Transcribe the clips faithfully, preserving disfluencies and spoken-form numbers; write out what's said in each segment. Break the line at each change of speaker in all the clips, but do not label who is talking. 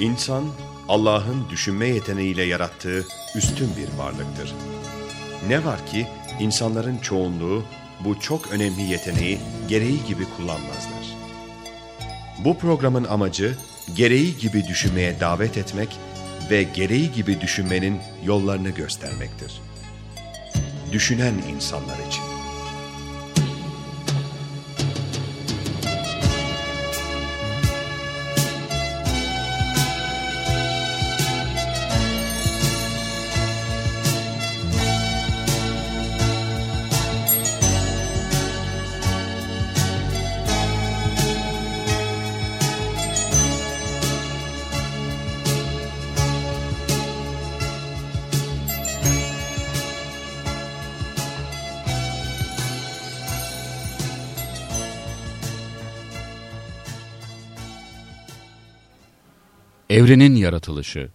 İnsan, Allah'ın düşünme yeteneğiyle yarattığı üstün bir varlıktır. Ne var ki insanların çoğunluğu bu çok önemli yeteneği gereği gibi kullanmazlar. Bu programın amacı gereği gibi düşünmeye davet etmek ve gereği gibi düşünmenin yollarını göstermektir. Düşünen insanlar için.
Evrenin yaratılışı.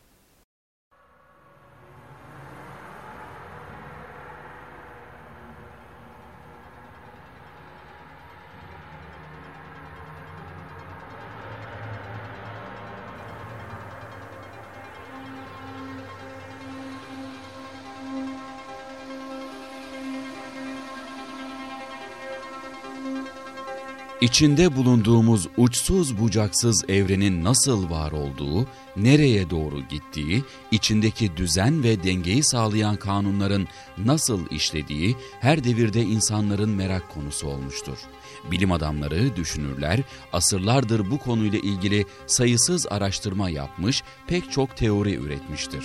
İçinde bulunduğumuz uçsuz bucaksız evrenin nasıl var olduğu, nereye doğru gittiği, içindeki düzen ve dengeyi sağlayan kanunların nasıl işlediği her devirde insanların merak konusu olmuştur. Bilim adamları, düşünürler, asırlardır bu konuyla ilgili sayısız araştırma yapmış, pek çok teori üretmiştir.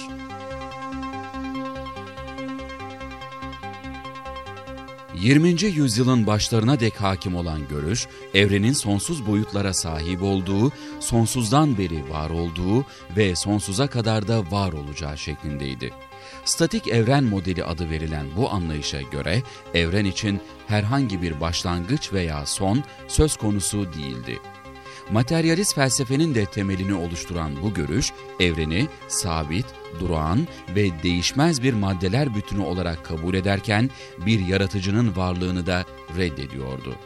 yirminci yüzyılın başlarına dek hakim olan görüş, evrenin sonsuz boyutlara sahip olduğu, sonsuzdan beri var olduğu ve sonsuza kadar da var olacağı şeklindeydi. Statik evren modeli adı verilen bu anlayışa göre, evren için herhangi bir başlangıç veya son söz konusu değildi. Materyalist felsefenin de temelini oluşturan bu görüş, evreni sabit, durağan ve değişmez bir maddeler bütünü olarak kabul ederken bir yaratıcının varlığını da reddediyordu.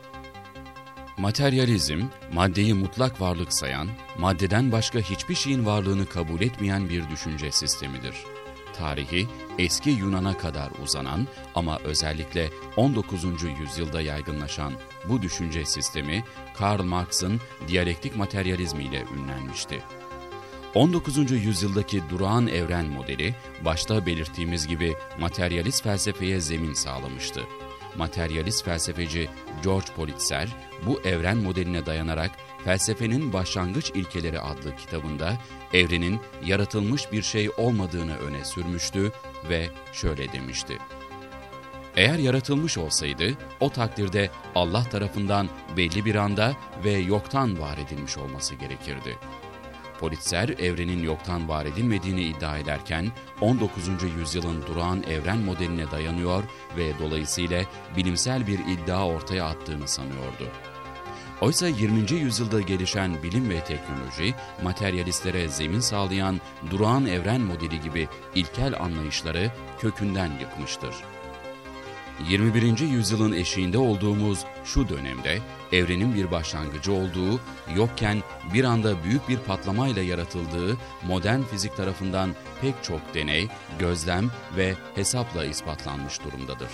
Materyalizm, maddeyi mutlak varlık sayan, maddeden başka hiçbir şeyin varlığını kabul etmeyen bir düşünce sistemidir. Tarihi eski Yunan'a kadar uzanan ama özellikle on dokuzuncu yüzyılda yaygınlaşan bu düşünce sistemi Karl Marx'ın diyalektik materyalizmi ile ünlenmişti. on dokuzuncu yüzyıldaki durağan evren modeli başta belirttiğimiz gibi materyalist felsefeye zemin sağlamıştı. Materyalist felsefeci George Politzer bu evren modeline dayanarak Felsefenin Başlangıç İlkeleri adlı kitabında evrenin yaratılmış bir şey olmadığını öne sürmüştü ve şöyle demişti. Eğer yaratılmış olsaydı o takdirde Allah tarafından belli bir anda ve yoktan var edilmiş olması gerekirdi. Politzer evrenin yoktan var edilmediğini iddia ederken on dokuzuncu yüzyılın durağan evren modeline dayanıyor ve dolayısıyla bilimsel bir iddia ortaya attığını sanıyordu. Oysa yirminci yüzyılda gelişen bilim ve teknoloji, materyalistlere zemin sağlayan durağan evren modeli gibi ilkel anlayışları kökünden yıkmıştır. yirmi birinci yüzyılın eşiğinde olduğumuz şu dönemde evrenin bir başlangıcı olduğu, yokken bir anda büyük bir patlamayla yaratıldığı modern fizik tarafından pek çok deney, gözlem ve hesapla ispatlanmış durumdadır.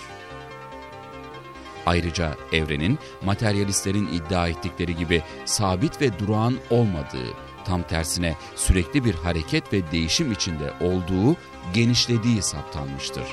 Ayrıca evrenin materyalistlerin iddia ettikleri gibi sabit ve durağan olmadığı, tam tersine sürekli bir hareket ve değişim içinde olduğu, genişlediği saptanmıştır.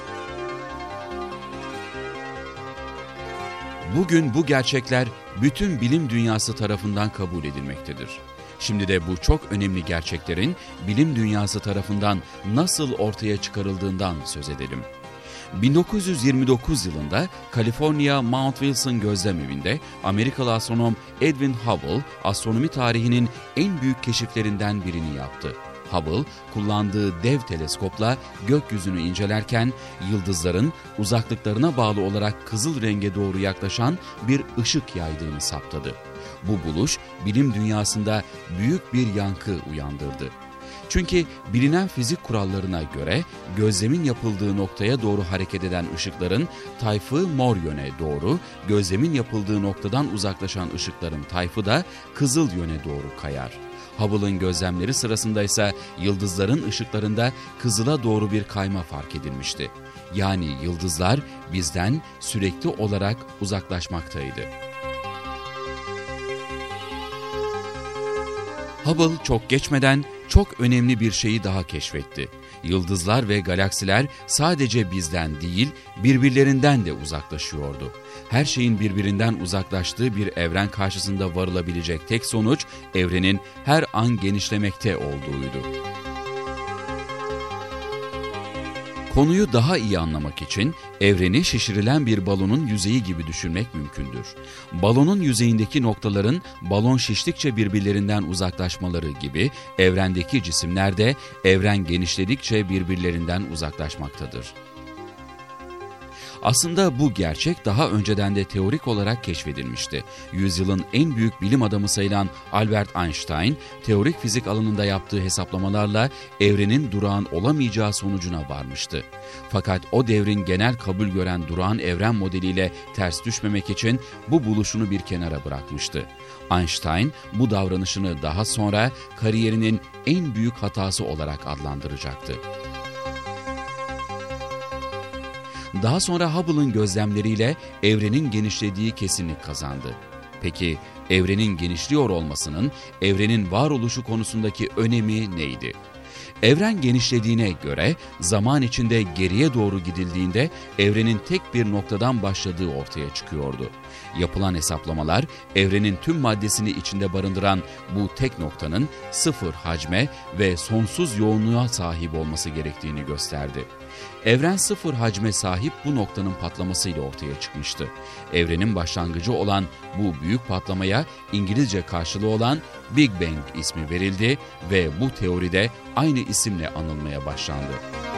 Bugün bu gerçekler bütün bilim dünyası tarafından kabul edilmektedir. Şimdi de bu çok önemli gerçeklerin bilim dünyası tarafından nasıl ortaya çıkarıldığından söz edelim. bin dokuz yüz yirmi dokuz yılında Kaliforniya Mount Wilson gözlemevinde Amerikalı astronom Edwin Hubble astronomi tarihinin en büyük keşiflerinden birini yaptı. Hubble kullandığı dev teleskopla gökyüzünü incelerken yıldızların uzaklıklarına bağlı olarak kızıl renge doğru yaklaşan bir ışık yaydığını saptadı. Bu buluş bilim dünyasında büyük bir yankı uyandırdı. Çünkü bilinen fizik kurallarına göre gözlemin yapıldığı noktaya doğru hareket eden ışıkların tayfı mor yöne doğru, gözlemin yapıldığı noktadan uzaklaşan ışıkların tayfı da kızıl yöne doğru kayar. Hubble'ın gözlemleri sırasında ise yıldızların ışıklarında kızıla doğru bir kayma fark edilmişti. Yani yıldızlar bizden sürekli olarak uzaklaşmaktaydı. Hubble çok geçmeden çok önemli bir şeyi daha keşfetti. Yıldızlar ve galaksiler sadece bizden değil, birbirlerinden de uzaklaşıyordu. Her şeyin birbirinden uzaklaştığı bir evren karşısında varılabilecek tek sonuç, evrenin her an genişlemekte olduğuydu. Konuyu daha iyi anlamak için evreni şişirilen bir balonun yüzeyi gibi düşünmek mümkündür. Balonun yüzeyindeki noktaların balon şiştikçe birbirlerinden uzaklaşmaları gibi evrendeki cisimler de evren genişledikçe birbirlerinden uzaklaşmaktadır. Aslında bu gerçek daha önceden de teorik olarak keşfedilmişti. Yüzyılın en büyük bilim adamı sayılan Albert Einstein, teorik fizik alanında yaptığı hesaplamalarla evrenin durağan olamayacağı sonucuna varmıştı. Fakat o devrin genel kabul gören durağan evren modeliyle ters düşmemek için bu buluşunu bir kenara bırakmıştı. Einstein bu davranışını daha sonra kariyerinin en büyük hatası olarak adlandıracaktı. Daha sonra Hubble'ın gözlemleriyle evrenin genişlediği kesinlik kazandı. Peki evrenin genişliyor olmasının evrenin varoluşu konusundaki önemi neydi? Evren genişlediğine göre zaman içinde geriye doğru gidildiğinde evrenin tek bir noktadan başladığı ortaya çıkıyordu. Yapılan hesaplamalar evrenin tüm maddesini içinde barındıran bu tek noktanın sıfır hacme ve sonsuz yoğunluğa sahip olması gerektiğini gösterdi. Evren sıfır hacme sahip bu noktanın patlamasıyla ortaya çıkmıştı. Evrenin başlangıcı olan bu büyük patlamaya İngilizce karşılığı olan Big Bang ismi verildi ve bu teoride aynı isimle anılmaya başlandı.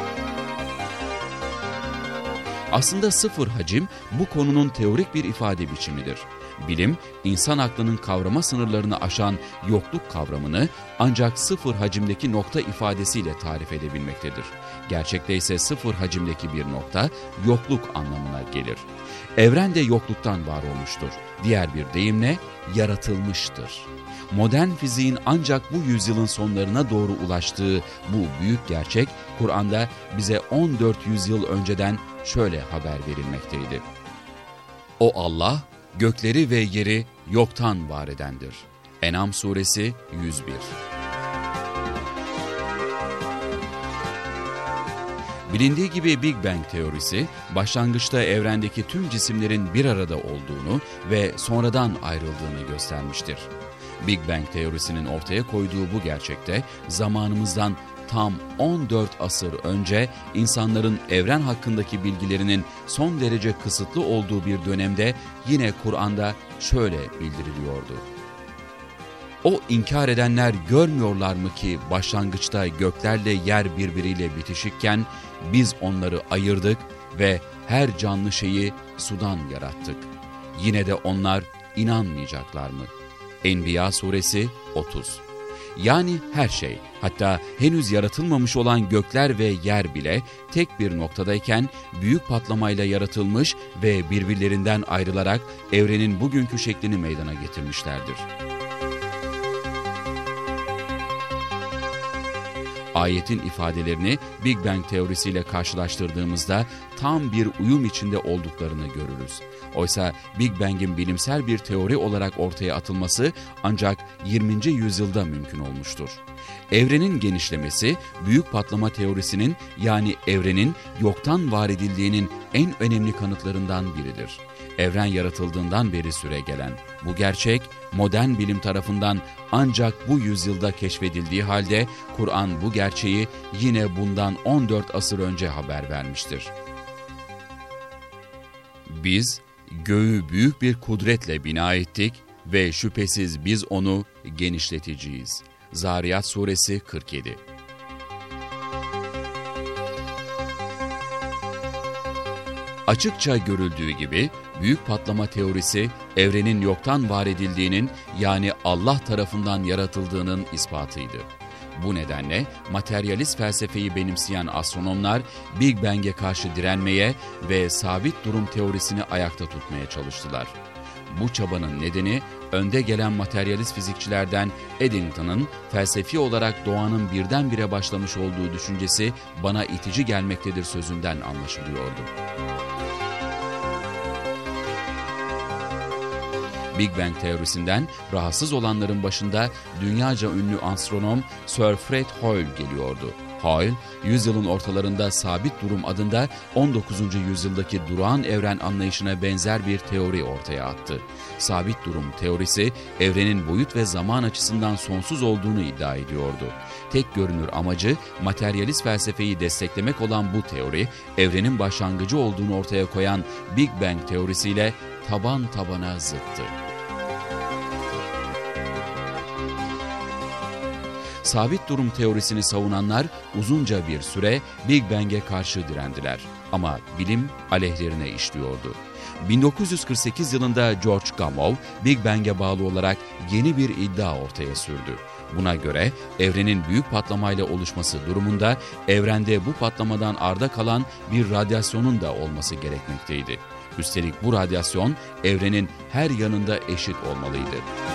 Aslında sıfır hacim bu konunun teorik bir ifade biçimidir. Bilim, insan aklının kavrama sınırlarını aşan yokluk kavramını ancak sıfır hacimdeki nokta ifadesiyle tarif edebilmektedir. Gerçekte ise sıfır hacimdeki bir nokta yokluk anlamına gelir. Evren de yokluktan var olmuştur. Diğer bir deyimle yaratılmıştır. Modern fiziğin ancak bu yüzyılın sonlarına doğru ulaştığı bu büyük gerçek, Kur'an'da bize on dört yüzyıl önceden şöyle haber verilmekteydi. O Allah, gökleri ve yeri yoktan var edendir. En'am suresi yüz bir. Bilindiği gibi Big Bang teorisi, başlangıçta evrendeki tüm cisimlerin bir arada olduğunu ve sonradan ayrıldığını göstermiştir. Big Bang teorisinin ortaya koyduğu bu gerçekte zamanımızdan tam on dört asır önce insanların evren hakkındaki bilgilerinin son derece kısıtlı olduğu bir dönemde yine Kur'an'da şöyle bildiriliyordu. O inkar edenler görmüyorlar mı ki başlangıçta göklerle yer birbiriyle bitişikken biz onları ayırdık ve her canlı şeyi sudan yarattık. Yine de onlar inanmayacaklar mı? Enbiya suresi otuz. Yani her şey, hatta henüz yaratılmamış olan gökler ve yer bile tek bir noktadayken büyük patlamayla yaratılmış ve birbirlerinden ayrılarak evrenin bugünkü şeklini meydana getirmişlerdir. Ayetin ifadelerini Big Bang teorisiyle karşılaştırdığımızda tam bir uyum içinde olduklarını görürüz. Oysa Big Bang'in bilimsel bir teori olarak ortaya atılması ancak yirminci yüzyılda mümkün olmuştur. Evrenin genişlemesi, büyük patlama teorisinin yani evrenin yoktan var edildiğinin en önemli kanıtlarından biridir. Evren yaratıldığından beri süregelen bu gerçek, modern bilim tarafından ancak bu yüzyılda keşfedildiği halde Kur'an bu gerçeği yine bundan on dört asır önce haber vermiştir. Biz göğü büyük bir kudretle bina ettik ve şüphesiz biz onu genişleteceğiz. Zariyat suresi kırk yedi. Açıkça görüldüğü gibi büyük patlama teorisi evrenin yoktan var edildiğinin yani Allah tarafından yaratıldığının ispatıydı. Bu nedenle materyalist felsefeyi benimseyen astronomlar Big Bang'e karşı direnmeye ve sabit durum teorisini ayakta tutmaya çalıştılar. Bu çabanın nedeni önde gelen materyalist fizikçilerden Eddington'ın felsefi olarak doğanın birdenbire başlamış olduğu düşüncesi bana itici gelmektedir sözünden anlaşılıyordu. Big Bang teorisinden rahatsız olanların başında dünyaca ünlü astronom Sir Fred Hoyle geliyordu. Hoyle, yüzyılın ortalarında sabit durum adında on dokuzuncu yüzyıldaki durağan evren anlayışına benzer bir teori ortaya attı. Sabit durum teorisi, evrenin boyut ve zaman açısından sonsuz olduğunu iddia ediyordu. Tek görünür amacı materyalist felsefeyi desteklemek olan bu teori, evrenin başlangıcı olduğunu ortaya koyan Big Bang teorisiyle taban tabana zıttı. Sabit durum teorisini savunanlar uzunca bir süre Big Bang'e karşı direndiler. Ama bilim aleyhlerine işliyordu. bin dokuz yüz kırk sekiz yılında George Gamow, Big Bang'e bağlı olarak yeni bir iddia ortaya sürdü. Buna göre evrenin büyük patlamayla oluşması durumunda evrende bu patlamadan arda kalan bir radyasyonun da olması gerekmekteydi. Üstelik bu radyasyon evrenin her yanında eşit olmalıydı.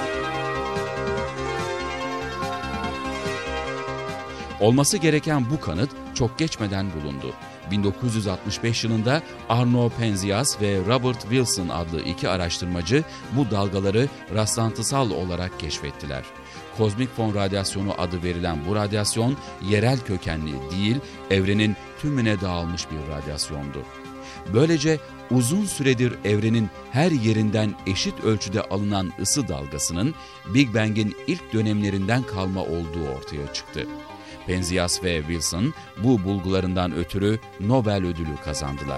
Olması gereken bu kanıt çok geçmeden bulundu. bin dokuz yüz altmış beş yılında Arno Penzias ve Robert Wilson adlı iki araştırmacı bu dalgaları rastlantısal olarak keşfettiler. Kozmik fon radyasyonu adı verilen bu radyasyon yerel kökenli değil, evrenin tümüne dağılmış bir radyasyondu. Böylece uzun süredir evrenin her yerinden eşit ölçüde alınan ısı dalgasının Big Bang'in ilk dönemlerinden kalma olduğu ortaya çıktı. Penzias ve Wilson bu bulgularından ötürü Nobel ödülü kazandılar.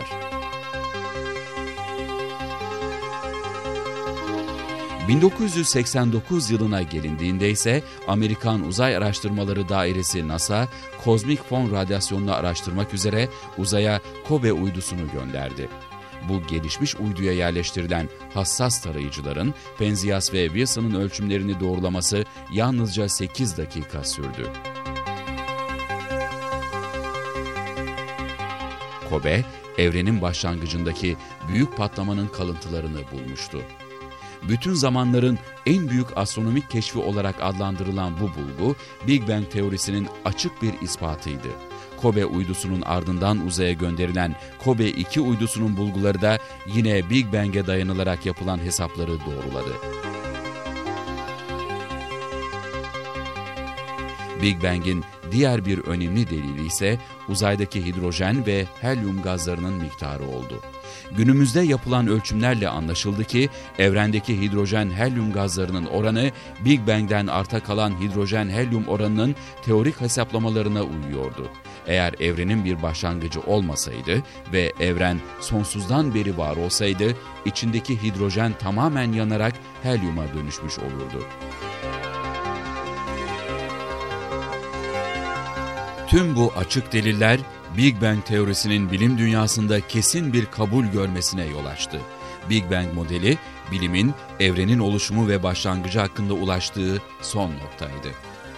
bin dokuz yüz seksen dokuz yılına gelindiğinde ise Amerikan Uzay Araştırmaları Dairesi NASA, kozmik fon radyasyonunu araştırmak üzere uzaya Kobe uydusunu gönderdi. Bu gelişmiş uyduya yerleştirilen hassas tarayıcıların Penzias ve Wilson'ın ölçümlerini doğrulaması yalnızca sekiz dakika sürdü. Kobe, evrenin başlangıcındaki büyük patlamanın kalıntılarını bulmuştu. Bütün zamanların en büyük astronomik keşfi olarak adlandırılan bu bulgu, Big Bang teorisinin açık bir ispatıydı. Kobe uydusunun ardından uzaya gönderilen Kobe iki uydusunun bulguları da yine Big Bang'e dayanılarak yapılan hesapları doğruladı. Big Bang'in diğer bir önemli delili ise uzaydaki hidrojen ve helyum gazlarının miktarı oldu. Günümüzde yapılan ölçümlerle anlaşıldı ki evrendeki hidrojen-helyum gazlarının oranı Big Bang'den arta kalan hidrojen-helyum oranının teorik hesaplamalarına uyuyordu. Eğer evrenin bir başlangıcı olmasaydı ve evren sonsuzdan beri var olsaydı, içindeki hidrojen tamamen yanarak helyuma dönüşmüş olurdu. Tüm bu açık deliller Big Bang teorisinin bilim dünyasında kesin bir kabul görmesine yol açtı. Big Bang modeli, bilimin evrenin oluşumu ve başlangıcı hakkında ulaştığı son noktaydı.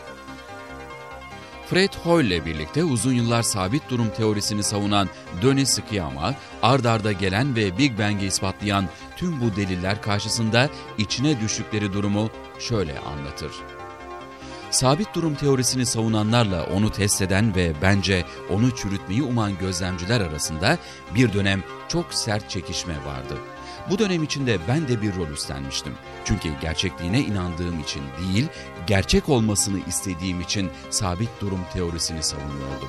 Fred Hoyle ile birlikte uzun yıllar sabit durum teorisini savunan Denis Sciama, ard arda gelen ve Big Bang'i ispatlayan tüm bu deliller karşısında içine düştükleri durumu şöyle anlatır. Sabit durum teorisini savunanlarla onu test eden ve bence onu çürütmeyi uman gözlemciler arasında bir dönem çok sert çekişme vardı. Bu dönem içinde ben de bir rol üstlenmiştim. Çünkü gerçekliğine inandığım için değil, gerçek olmasını istediğim için sabit durum teorisini savunuyordum.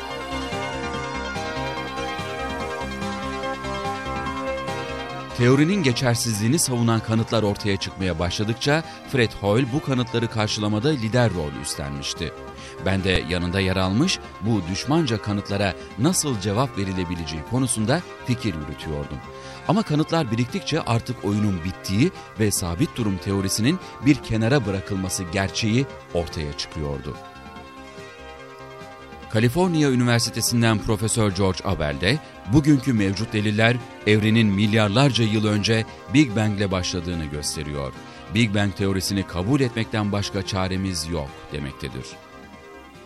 Teorinin geçersizliğini savunan kanıtlar ortaya çıkmaya başladıkça Fred Hoyle bu kanıtları karşılamada lider rol üstlenmişti. Ben de yanında yer almış, bu düşmanca kanıtlara nasıl cevap verilebileceği konusunda fikir yürütüyordum. Ama kanıtlar biriktikçe artık oyunun bittiği ve sabit durum teorisinin bir kenara bırakılması gerçeği ortaya çıkıyordu. Kaliforniya Üniversitesi'nden Profesör George Abel de bugünkü mevcut deliller evrenin milyarlarca yıl önce Big Bang'le başladığını gösteriyor. Big Bang teorisini kabul etmekten başka çaremiz yok demektedir.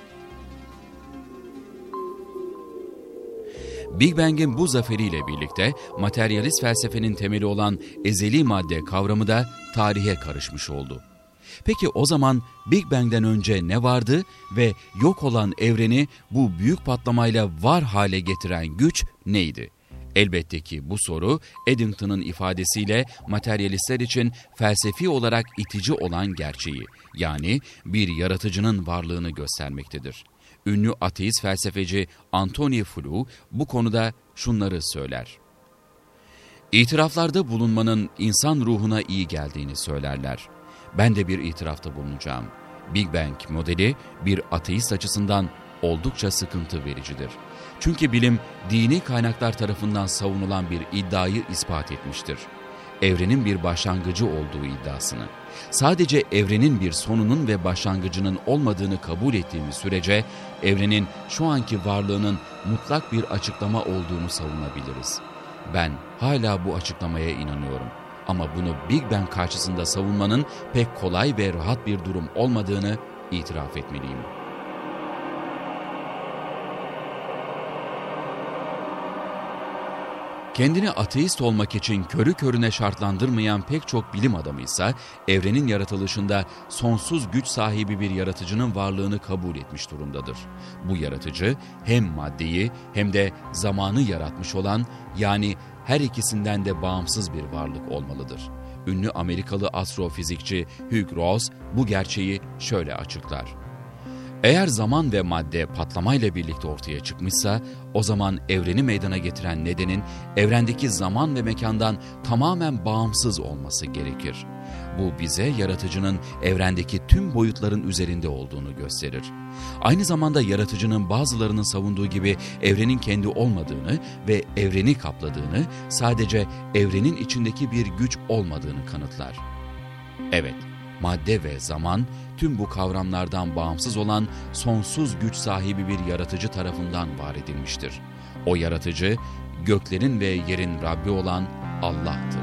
Big Bang'in bu zaferiyle birlikte materyalist felsefenin temeli olan ezeli madde kavramı da tarihe karışmış oldu. Peki o zaman Big Bang'den önce ne vardı ve yok olan evreni bu büyük patlamayla var hale getiren güç neydi? Elbette ki bu soru Eddington'un ifadesiyle materyalistler için felsefi olarak itici olan gerçeği, yani bir yaratıcının varlığını göstermektedir. Ünlü ateist felsefeci Antony Flew bu konuda şunları söyler. İtiraflarda bulunmanın insan ruhuna iyi geldiğini söylerler. Ben de bir itirafta bulunacağım. Big Bang modeli bir ateist açısından oldukça sıkıntı vericidir. Çünkü bilim dini kaynaklar tarafından savunulan bir iddiayı ispat etmiştir. Evrenin bir başlangıcı olduğu iddiasını. Sadece evrenin bir sonunun ve başlangıcının olmadığını kabul ettiğimiz sürece evrenin şu anki varlığının mutlak bir açıklama olduğunu savunabiliriz. Ben hala bu açıklamaya inanıyorum. Ama bunu Big Bang karşısında savunmanın pek kolay ve rahat bir durum olmadığını itiraf etmeliyim. Kendini ateist olmak için körü körüne şartlandırmayan pek çok bilim adamı ise evrenin yaratılışında sonsuz güç sahibi bir yaratıcının varlığını kabul etmiş durumdadır. Bu yaratıcı hem maddeyi hem de zamanı yaratmış olan, yani her ikisinden de bağımsız bir varlık olmalıdır. Ünlü Amerikalı astrofizikçi Hugh Ross bu gerçeği şöyle açıklar. Eğer zaman ve madde patlamayla birlikte ortaya çıkmışsa, o zaman evreni meydana getiren nedenin evrendeki zaman ve mekandan tamamen bağımsız olması gerekir. Bu bize yaratıcının evrendeki tüm boyutların üzerinde olduğunu gösterir. Aynı zamanda yaratıcının bazılarının savunduğu gibi evrenin kendi olmadığını ve evreni kapladığını, sadece evrenin içindeki bir güç olmadığını kanıtlar. Evet, madde ve zaman tüm bu kavramlardan bağımsız olan sonsuz güç sahibi bir yaratıcı tarafından var edilmiştir. O yaratıcı, göklerin ve yerin Rabbi olan Allah'tır.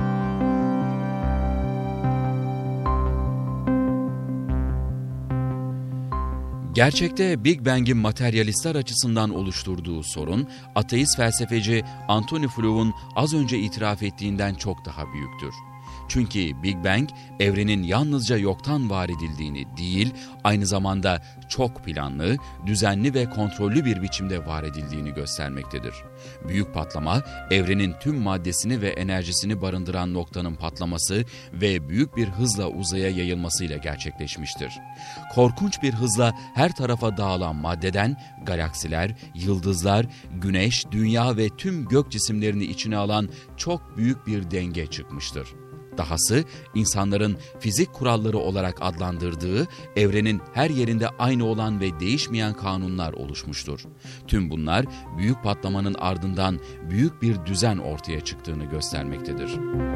Gerçekte Big Bang'in materyalistler açısından oluşturduğu sorun, ateist felsefeci Antony Flew'un az önce itiraf ettiğinden çok daha büyüktür. Çünkü Big Bang, evrenin yalnızca yoktan var edildiğini değil, aynı zamanda çok planlı, düzenli ve kontrollü bir biçimde var edildiğini göstermektedir. Büyük patlama, evrenin tüm maddesini ve enerjisini barındıran noktanın patlaması ve büyük bir hızla uzaya yayılmasıyla gerçekleşmiştir. Korkunç bir hızla her tarafa dağılan maddeden, galaksiler, yıldızlar, güneş, dünya ve tüm gök cisimlerini içine alan çok büyük bir denge çıkmıştır. Dahası insanların fizik kuralları olarak adlandırdığı evrenin her yerinde aynı olan ve değişmeyen kanunlar oluşmuştur. Tüm bunlar büyük patlamanın ardından büyük bir düzen ortaya çıktığını göstermektedir.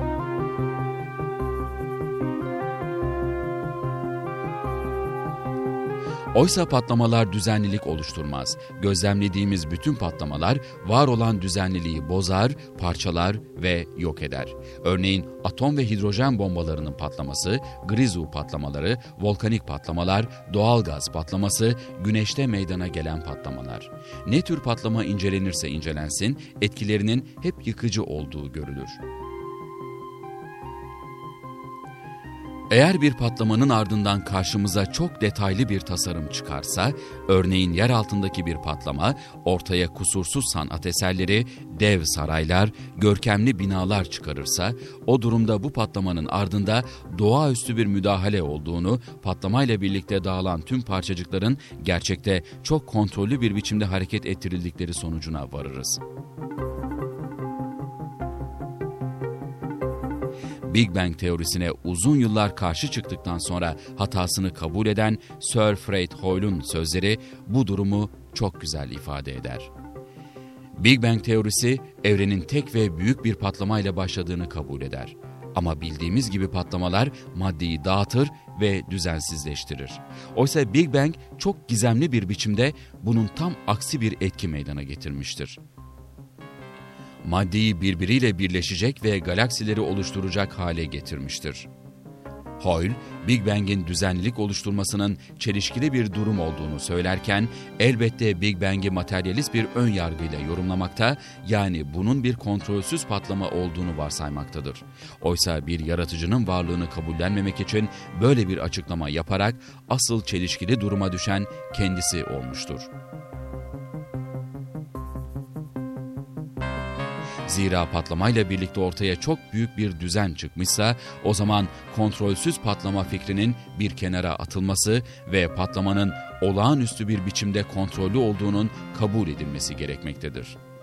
Oysa patlamalar düzenlilik oluşturmaz. Gözlemlediğimiz bütün patlamalar var olan düzenliliği bozar, parçalar ve yok eder. Örneğin atom ve hidrojen bombalarının patlaması, grizu patlamaları, volkanik patlamalar, doğal gaz patlaması, güneşte meydana gelen patlamalar. Ne tür patlama incelenirse incelensin, etkilerinin hep yıkıcı olduğu görülür. Eğer bir patlamanın ardından karşımıza çok detaylı bir tasarım çıkarsa, örneğin yer altındaki bir patlama, ortaya kusursuz sanat eserleri, dev saraylar, görkemli binalar çıkarırsa, o durumda bu patlamanın ardında doğaüstü bir müdahale olduğunu, patlamayla birlikte dağılan tüm parçacıkların gerçekte çok kontrollü bir biçimde hareket ettirildikleri sonucuna varırız. Big Bang teorisine uzun yıllar karşı çıktıktan sonra hatasını kabul eden Sir Fred Hoyle'un sözleri bu durumu çok güzel ifade eder. Big Bang teorisi evrenin tek ve büyük bir patlamayla başladığını kabul eder. Ama bildiğimiz gibi patlamalar maddeyi dağıtır ve düzensizleştirir. Oysa Big Bang çok gizemli bir biçimde bunun tam aksi bir etki meydana getirmiştir. Maddeyi birbiriyle birleşecek ve galaksileri oluşturacak hale getirmiştir. Hoyle, Big Bang'in düzenlilik oluşturmasının çelişkili bir durum olduğunu söylerken, elbette Big Bang'i materyalist bir ön yargıyla yorumlamakta, yani bunun bir kontrolsüz patlama olduğunu varsaymaktadır. Oysa bir yaratıcının varlığını kabullenmemek için böyle bir açıklama yaparak asıl çelişkili duruma düşen kendisi olmuştur. Zira patlamayla birlikte ortaya çok büyük bir düzen çıkmışsa, o zaman kontrolsüz patlama fikrinin bir kenara atılması ve patlamanın olağanüstü bir biçimde kontrollü olduğunun kabul edilmesi gerekmektedir.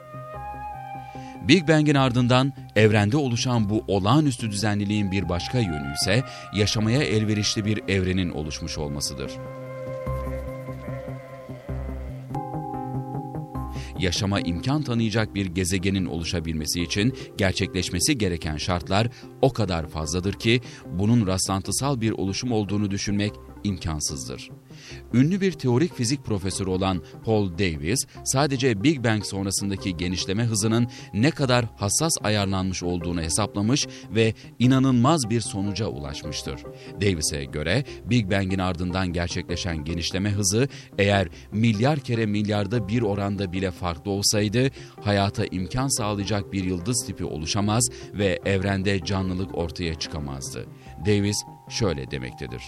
Big Bang'in ardından evrende oluşan bu olağanüstü düzenliliğin bir başka yönü ise yaşamaya elverişli bir evrenin oluşmuş olmasıdır. Yaşama imkan tanıyacak bir gezegenin oluşabilmesi için gerçekleşmesi gereken şartlar o kadar fazladır ki bunun rastlantısal bir oluşum olduğunu düşünmek imkansızdır. Ünlü bir teorik fizik profesörü olan Paul Davies, sadece Big Bang sonrasındaki genişleme hızının ne kadar hassas ayarlanmış olduğunu hesaplamış ve inanılmaz bir sonuca ulaşmıştır. Davies'e göre Big Bang'in ardından gerçekleşen genişleme hızı eğer milyar kere milyarda bir oranda bile farklı olsaydı, hayata imkan sağlayacak bir yıldız tipi oluşamaz ve evrende canlılık ortaya çıkamazdı. Davies şöyle demektedir: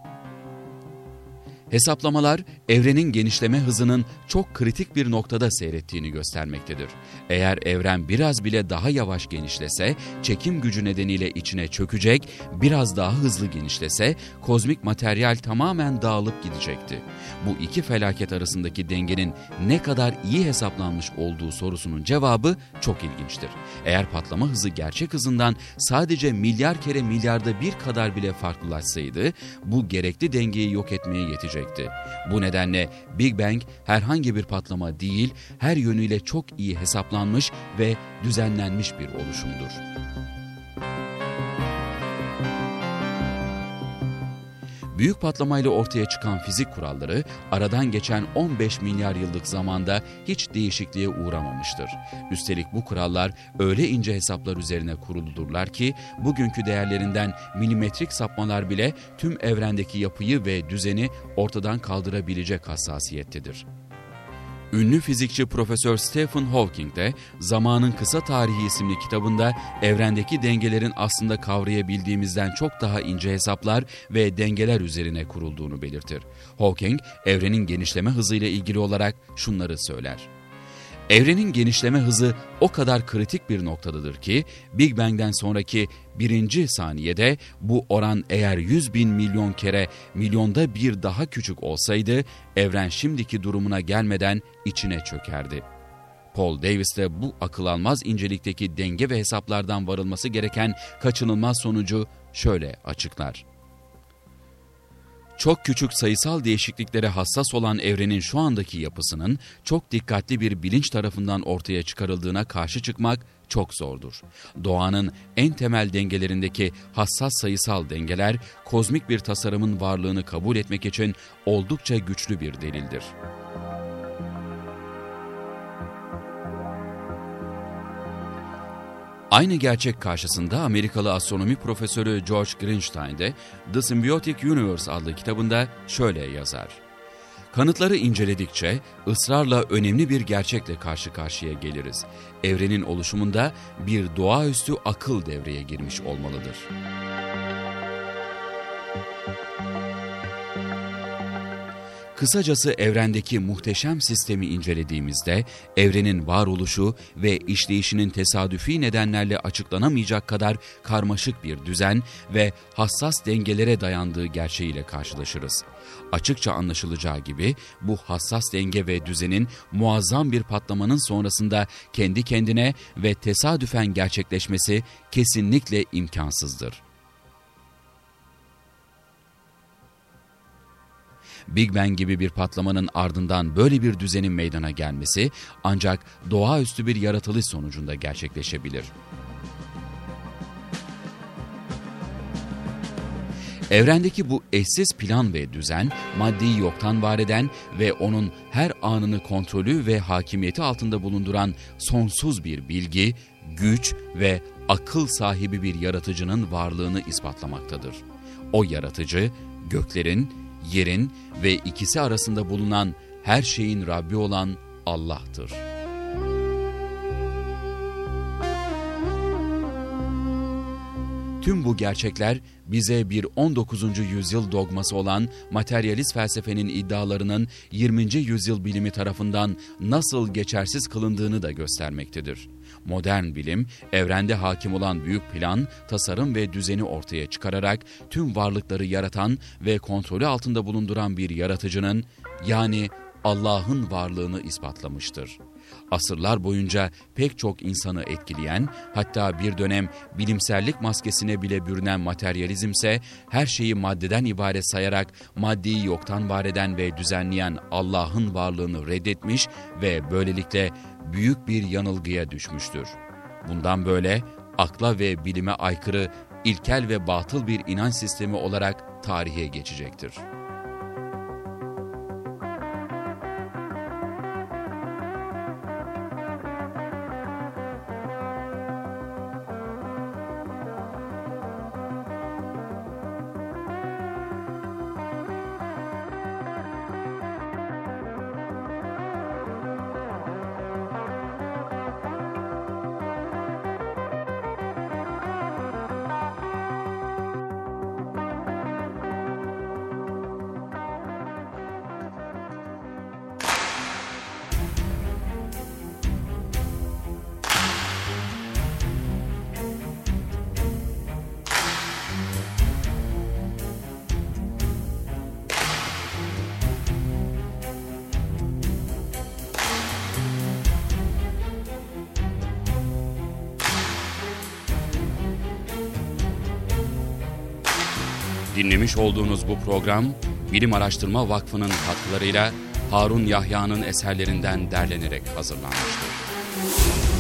Hesaplamalar, evrenin genişleme hızının çok kritik bir noktada seyrettiğini göstermektedir. Eğer evren biraz bile daha yavaş genişlese, çekim gücü nedeniyle içine çökecek, biraz daha hızlı genişlese, kozmik materyal tamamen dağılıp gidecekti. Bu iki felaket arasındaki dengenin ne kadar iyi hesaplanmış olduğu sorusunun cevabı çok ilginçtir. Eğer patlama hızı gerçek hızından sadece milyar kere milyarda bir kadar bile farklılaşsaydı, bu gerekli dengeyi yok etmeye yetecekti. Bu nedenle Big Bang herhangi bir patlama değil, her yönüyle çok iyi hesaplanmış ve düzenlenmiş bir oluşumdur. Büyük patlamayla ortaya çıkan fizik kuralları aradan geçen on beş milyar yıllık zamanda hiç değişikliğe uğramamıştır. Üstelik bu kurallar öyle ince hesaplar üzerine kuruludurlar ki bugünkü değerlerinden milimetrik sapmalar bile tüm evrendeki yapıyı ve düzeni ortadan kaldırabilecek hassasiyettedir. Ünlü fizikçi Profesör Stephen Hawking de Zamanın Kısa Tarihi isimli kitabında evrendeki dengelerin aslında kavrayabildiğimizden çok daha ince hesaplar ve dengeler üzerine kurulduğunu belirtir. Hawking, evrenin genişleme hızıyla ilgili olarak şunları söyler: Evrenin genişleme hızı o kadar kritik bir noktadadır ki Big Bang'den sonraki birinci saniyede bu oran eğer yüz bin milyon kere milyonda bir daha küçük olsaydı evren şimdiki durumuna gelmeden içine çökerdi. Paul Davies de bu akıl almaz incelikteki denge ve hesaplardan varılması gereken kaçınılmaz sonucu şöyle açıklar: Çok küçük sayısal değişikliklere hassas olan evrenin şu andaki yapısının çok dikkatli bir bilinç tarafından ortaya çıkarıldığına karşı çıkmak çok zordur. Doğanın en temel dengelerindeki hassas sayısal dengeler, kozmik bir tasarımın varlığını kabul etmek için oldukça güçlü bir delildir. Aynı gerçek karşısında Amerikalı astronomi profesörü George Greenstein de The Symbiotic Universe adlı kitabında şöyle yazar: Kanıtları inceledikçe ısrarla önemli bir gerçekle karşı karşıya geliriz. Evrenin oluşumunda bir doğaüstü akıl devreye girmiş olmalıdır. Kısacası evrendeki muhteşem sistemi incelediğimizde evrenin varoluşu ve işleyişinin tesadüfi nedenlerle açıklanamayacak kadar karmaşık bir düzen ve hassas dengelere dayandığı gerçeğiyle karşılaşırız. Açıkça anlaşılacağı gibi bu hassas denge ve düzenin muazzam bir patlamanın sonrasında kendi kendine ve tesadüfen gerçekleşmesi kesinlikle imkansızdır. Big Bang gibi bir patlamanın ardından böyle bir düzenin meydana gelmesi ancak doğaüstü bir yaratılış sonucunda gerçekleşebilir. Evrendeki bu eşsiz plan ve düzen, maddeyi yoktan var eden ve onun her anını kontrolü ve hakimiyeti altında bulunduran sonsuz bir bilgi, güç ve akıl sahibi bir yaratıcının varlığını ispatlamaktadır. O yaratıcı, göklerin, yerin ve ikisi arasında bulunan her şeyin Rabbi olan Allah'tır. Tüm bu gerçekler bize bir on dokuzuncu yüzyıl dogması olan materyalist felsefenin iddialarının yirminci yüzyıl bilimi tarafından nasıl geçersiz kılındığını da göstermektedir. Modern bilim, evrende hakim olan büyük plan, tasarım ve düzeni ortaya çıkararak tüm varlıkları yaratan ve kontrolü altında bulunduran bir yaratıcının, yani Allah'ın varlığını ispatlamıştır. Asırlar boyunca pek çok insanı etkileyen, hatta bir dönem bilimsellik maskesine bile bürünen materyalizmse, her şeyi maddeden ibaret sayarak maddeyi yoktan var eden ve düzenleyen Allah'ın varlığını reddetmiş ve böylelikle büyük bir yanılgıya düşmüştür. Bundan böyle akla ve bilime aykırı, ilkel ve batıl bir inanç sistemi olarak tarihe geçecektir. Dinlemiş olduğunuz bu program, Bilim Araştırma Vakfı'nın katkılarıyla Harun Yahya'nın eserlerinden derlenerek hazırlanmıştır.